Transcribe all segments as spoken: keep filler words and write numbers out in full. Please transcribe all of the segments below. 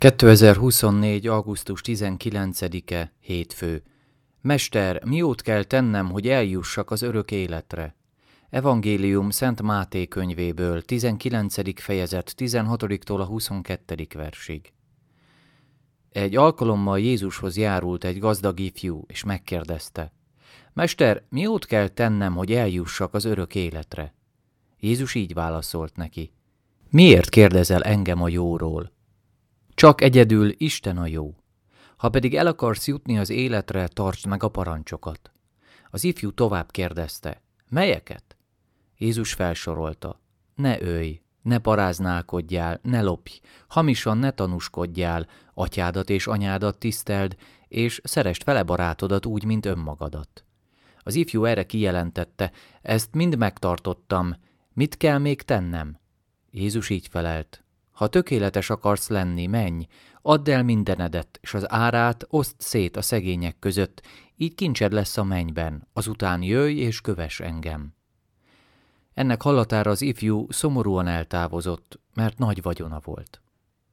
kétezer-huszonnégy. augusztus tizenkilencedike. Hétfő. Mester, miót kell tennem, hogy eljussak az örök életre? Evangélium Szent Máté könyvéből, tizenkilencedik fejezet, tizenhatodiktól a huszonkettedik versig. Egy alkalommal Jézushoz járult egy gazdag ifjú, és megkérdezte: Mester, miót kell tennem, hogy eljussak az örök életre? Jézus így válaszolt neki: Miért kérdezel engem a jóról? Csak egyedül Isten a jó. Ha pedig el akarsz jutni az életre, tartsd meg a parancsokat. Az ifjú tovább kérdezte: Melyeket? Jézus felsorolta: Ne ölj, ne paráználkodjál, ne lopj, hamisan ne tanúskodjál, atyádat és anyádat tiszteld, és szeresd fele barátodat úgy, mint önmagadat. Az ifjú erre kijelentette: Ezt mind megtartottam, mit kell még tennem? Jézus így felelt: Ha tökéletes akarsz lenni, menj, add el mindenedet, és az árát oszd szét a szegények között, így kincsed lesz a mennyben, azután jöjj és kövess engem. Ennek hallatára az ifjú szomorúan eltávozott, mert nagy vagyona volt.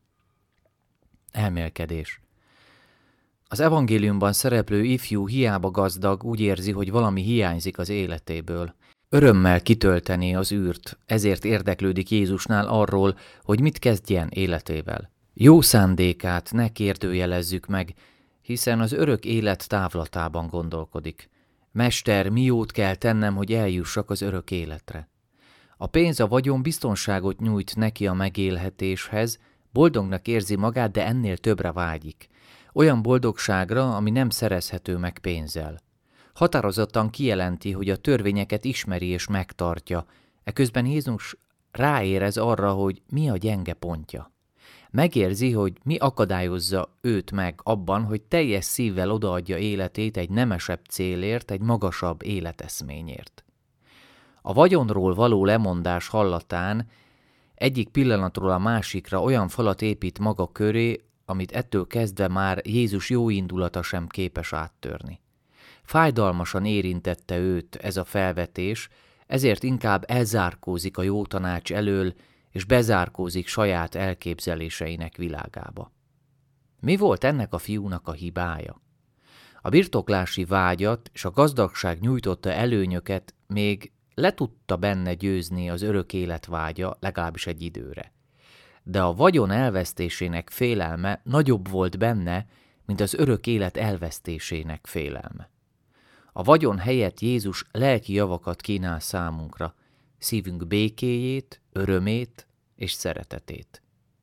Elmélkedés. Az evangéliumban szereplő ifjú hiába gazdag, úgy érzi, hogy valami hiányzik az életéből. Örömmel kitölteni az űrt, ezért érdeklődik Jézusnál arról, hogy mit kezdjen életével. Jó szándékát ne kérdőjelezzük meg, hiszen az örök élet távlatában gondolkodik. Mester, miót kell tennem, hogy eljussak az örök életre? A pénz, a vagyon biztonságot nyújt neki a megélhetéshez, boldognak érzi magát, de ennél többre vágyik. Olyan boldogságra, ami nem szerezhető meg pénzzel. Határozottan kijelenti, hogy a törvényeket ismeri és megtartja, eközben Jézus ráérez arra, hogy mi a gyenge pontja. Megérzi, hogy mi akadályozza őt meg abban, hogy teljes szívvel odaadja életét egy nemesebb célért, egy magasabb életeszményért. A vagyonról való lemondás hallatán egyik pillanatról a másikra olyan falat épít maga köré, amit ettől kezdve már Jézus jó indulata sem képes áttörni. Fájdalmasan érintette őt ez a felvetés, ezért inkább elzárkózik a jó tanács elől, és bezárkózik saját elképzeléseinek világába. Mi volt ennek a fiúnak a hibája? A birtoklási vágyat és a gazdagság nyújtotta előnyöket még le tudta benne győzni az örök élet vágya, legalábbis egy időre. De a vagyon elvesztésének félelme nagyobb volt benne, mint az örök élet elvesztésének félelme. A vagyon helyett Jézus lelki javakat kínál számunkra, szívünk békéjét, örömét és szeretetét.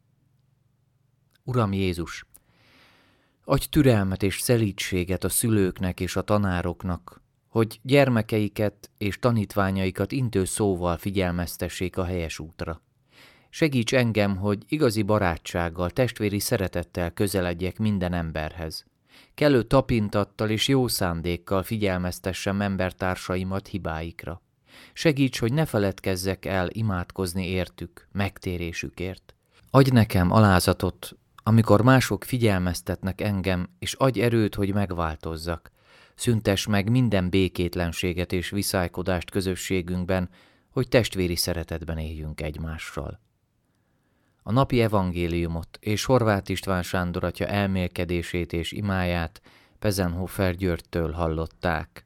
Uram Jézus, adj türelmet és szelídséget a szülőknek és a tanároknak, hogy gyermekeiket és tanítványaikat intő szóval figyelmeztessék a helyes útra. Segíts engem, hogy igazi barátsággal, testvéri szeretettel közeledjek minden emberhez. Kellő tapintattal és jó szándékkal figyelmeztessem embertársaimat hibáikra. Segíts, hogy ne feledkezzek el imádkozni értük, megtérésükért. Adj nekem alázatot, amikor mások figyelmeztetnek engem, és adj erőt, hogy megváltozzak. Szüntess meg minden békétlenséget és viszálykodást közösségünkben, hogy testvéri szeretetben éljünk egymással. A napi evangéliumot és Horváth István Sándor atya elmélkedését és imáját Pezenhofer Györgytől hallották.